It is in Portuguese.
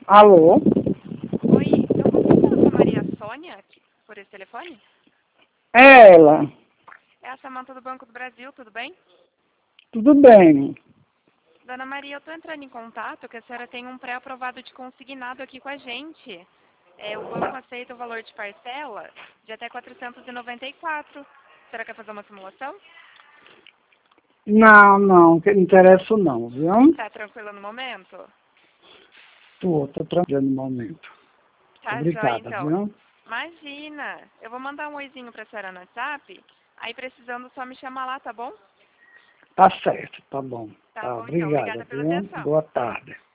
Alô? Oi, eu consigo falar com a Maria Sônia por esse telefone? É ela. É a Samanta do Banco do Brasil, tudo bem? Tudo bem. Dona Maria, eu estou entrando em contato que a senhora tem um pré-aprovado de consignado aqui com a gente. O banco aceita o valor de parcela de até 494. A senhora quer fazer uma simulação? Não, que não interessa não, viu? Tá tranquila no momento? Tô tranquilo no momento. Tá joia, Obrigada, então. viu? Imagina! Eu vou mandar um oizinho pra senhora no WhatsApp. Aí precisando só me chamar lá, tá bom? Tá certo, tá bom. Tá Tá, bom, então. obrigada, Obrigada pela viu? atenção. Boa tarde.